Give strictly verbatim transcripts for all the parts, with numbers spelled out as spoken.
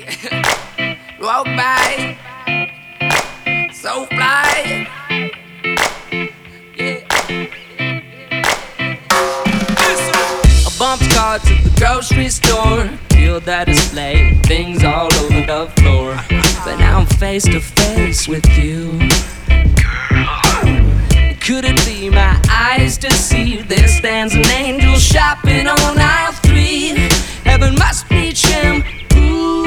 Walk by, so fly. Yeah. A bumped car to the grocery store, killed that display, things all over the floor. But now I'm face to face with you. Could it be my eyes deceive? There stands an angel shopping on aisle three. Heaven must be shampoo.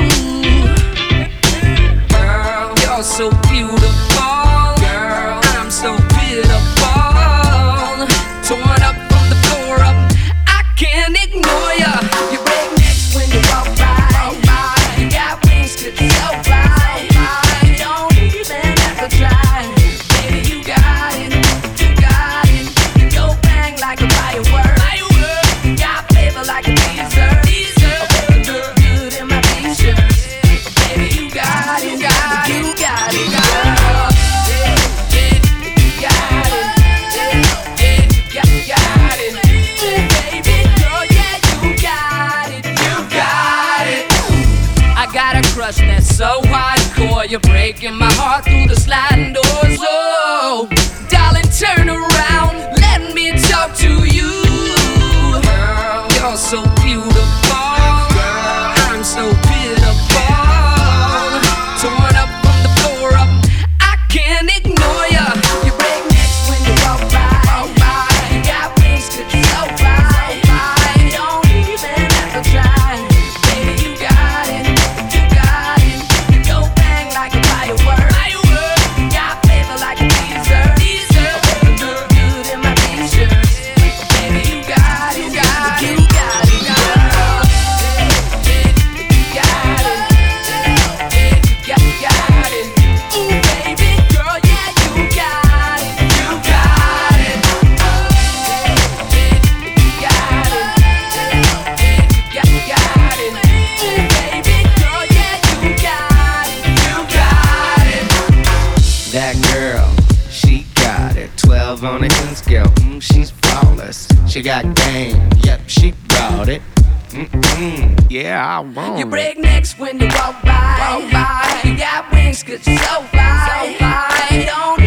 Girl, you're so beautiful. Girl, I'm so pitiful. Torn up from the floor up, I can't ignore ya. You break necks when you walk by. You got wings, could you so fly? You don't even have to try. Baby, you got it. Like a firework, firework. Got flavor like a teaser. teaser. Oh, baby, look good in my t-shirt. Oh, baby, you got it, you got it, you got it, girl. Yeah, yeah, you got it. Yeah, yeah, you got it. Ooh, baby, girl, yeah, you got it, you got it. I got a crush that's so hardcore, you're breaking my heart through the sliding doors. Oh, darling, turn around. Let me talk to you. Girl, you're so beautiful. Girl, I'm so pitiful. Torn up from the floor up, I can't ignore ya. You break necks when you walk by. You got wings, could you so fly? You don't even have to try. Baby, you got it, you got it. You go bang like a firework. Firework. Got flavor like a teaser. Teaser. Oh, baby, look good in my t-shirt. Baby, you got it, you got it, you got it, girl. Yeah, yeah, you got it. Yeah, you got it. Ooh, baby, girl, yeah, you got it, you got it. Yeah, yeah, you got it. Yeah, you got it. Ooh, baby, girl, yeah, you got it, you got it. That girl, she got it. twelve on a ten scale, mm, she's flawless. She got game, yep, she brought it. Mm-mm, yeah, I want You it. break necks when you walk by. Walk by. You got wings, could you so fly? So fly. You don't